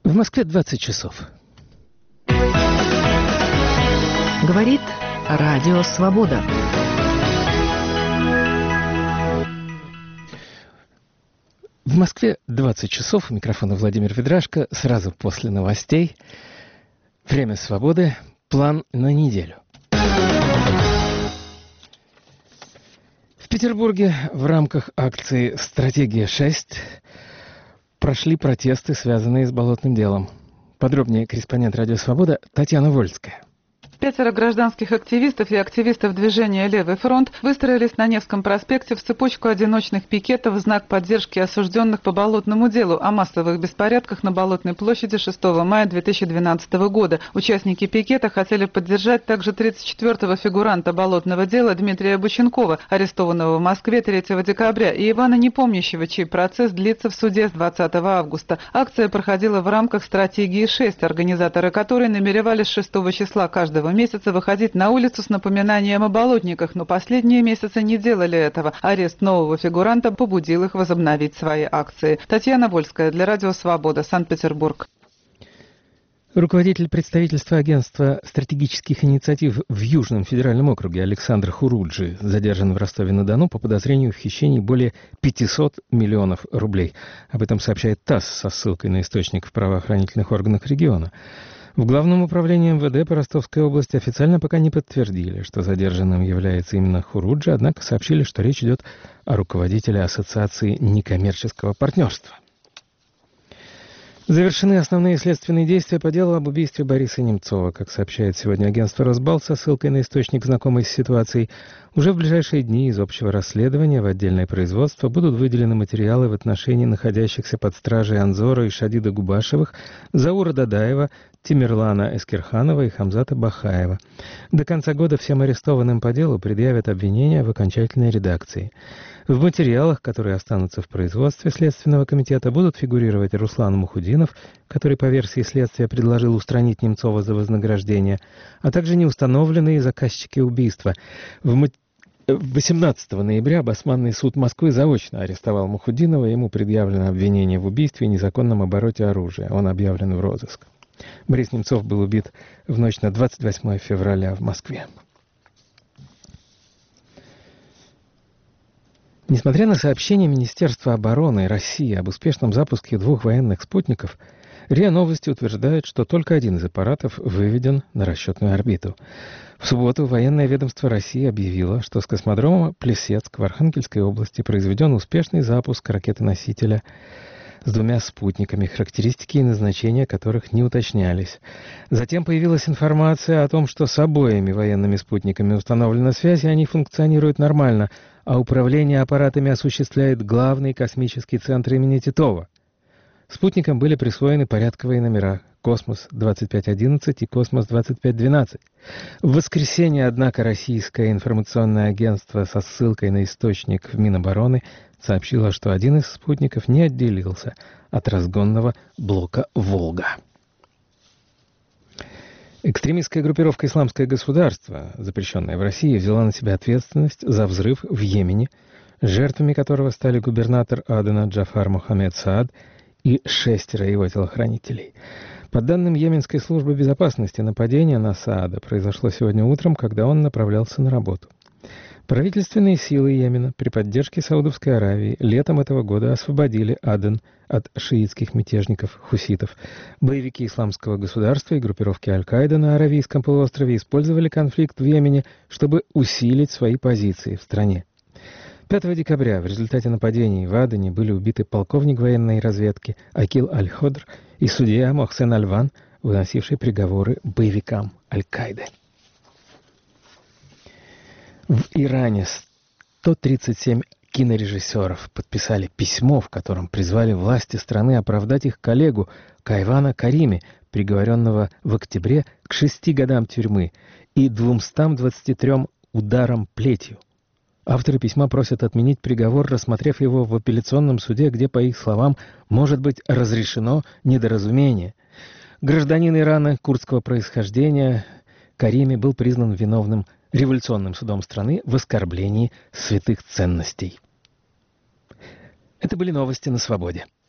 В Москве 20 часов. Говорит Радио Свобода. В Москве 20 часов. У микрофона Владимир Ведрашко. Сразу после новостей. Время свободы. План на неделю. В Петербурге в рамках акции «Стратегия-6» прошли протесты, связанные с болотным делом. Подробнее корреспондент «Радио Свобода» Татьяна Вольская. 5 гражданских активистов и активистов движения «Левый фронт» выстроились на Невском проспекте в цепочку одиночных пикетов в знак поддержки осужденных по болотному делу о массовых беспорядках на Болотной площади 6 мая 2012 года. Участники пикета хотели поддержать также 34-го фигуранта болотного дела Дмитрия Бученкова, арестованного в Москве 3 декабря, и Ивана Непомнящего, чей процесс длится в суде с 20 августа. Акция проходила в рамках «Стратегии-6», организаторы которой намеревались 6 числа каждого месяца выходить на улицу с напоминанием о болотниках, но последние месяцы не делали этого. Арест нового фигуранта побудил их возобновить свои акции. Татьяна Вольская для Радио Свобода, Санкт-Петербург. Руководитель представительства агентства стратегических инициатив в Южном федеральном округе Александр Хуруджи задержан в Ростове-на-Дону по подозрению в хищении более 500 миллионов рублей. Об этом сообщает ТАСС со ссылкой на источник в правоохранительных органах региона. В Главном управлении МВД по Ростовской области официально пока не подтвердили, что задержанным является именно Хуруджи, однако сообщили, что речь идет о руководителе Ассоциации некоммерческого партнерства. Завершены основные следственные действия по делу об убийстве Бориса Немцова. Как сообщает сегодня агентство «Росбалт» со ссылкой на источник, знакомый с ситуацией, уже в ближайшие дни из общего расследования в отдельное производство будут выделены материалы в отношении находящихся под стражей Анзора и Шадида Губашевых, Заура Дадаева, Тимерлана Эскерханова и Хамзата Бахаева. До конца года всем арестованным по делу предъявят обвинения в окончательной редакции. В материалах, которые останутся в производстве Следственного комитета, будут фигурировать Руслан Мухудинов, который по версии следствия предложил устранить Немцова за вознаграждение, а также неустановленные заказчики убийства. 18 ноября Басманный суд Москвы заочно арестовал Мухудинова, ему предъявлено обвинение в убийстве и незаконном обороте оружия. Он объявлен в розыск. Борис Немцов был убит в ночь на 28 февраля в Москве. Несмотря на сообщение Министерства обороны России об успешном запуске 2 военных спутников, РИА Новости утверждает, что только один из аппаратов выведен на расчетную орбиту. В субботу военное ведомство России объявило, что с космодрома Плесецк в Архангельской области произведен успешный запуск ракеты-носителя с 2 спутниками, характеристики и назначения которых не уточнялись. Затем появилась информация о том, что с обоими военными спутниками установлена связь, и они функционируют нормально, а управление аппаратами осуществляет главный космический центр имени Титова. Спутникам были присвоены порядковые номера «Космос-2511» и «Космос-2512». В воскресенье, однако, российское информационное агентство со ссылкой на источник в Минобороны сообщило, что один из спутников не отделился от разгонного блока «Волга». Экстремистская группировка «Исламское государство», запрещенная в России, взяла на себя ответственность за взрыв в Йемене, жертвами которого стали губернатор Адена Джафар Мохаммед Саад и 6 его телохранителей. По данным Йеменской службы безопасности, нападение на Саада произошло сегодня утром, когда он направлялся на работу. Правительственные силы Йемена при поддержке Саудовской Аравии летом этого года освободили Аден от шиитских мятежников хуситов. Боевики Исламского государства и группировки Аль-Каида на Аравийском полуострове использовали конфликт в Йемене, чтобы усилить свои позиции в стране. 5 декабря в результате нападений в Адене были убиты полковник военной разведки Акил Аль-Ходр и судья Мохсен Аль-Ван, выносивший приговоры боевикам Аль-Каиды. В Иране 137 кинорежиссеров подписали письмо, в котором призвали власти страны оправдать их коллегу Кайвана Карими, приговоренного в октябре к 6 годам тюрьмы и 223 ударам плетью. Авторы письма просят отменить приговор, рассмотрев его в апелляционном суде, где, по их словам, может быть разрешено недоразумение. Гражданин Ирана курдского происхождения Карими был признан виновным революционным судом страны в оскорблении святых ценностей. Это были новости на свободе.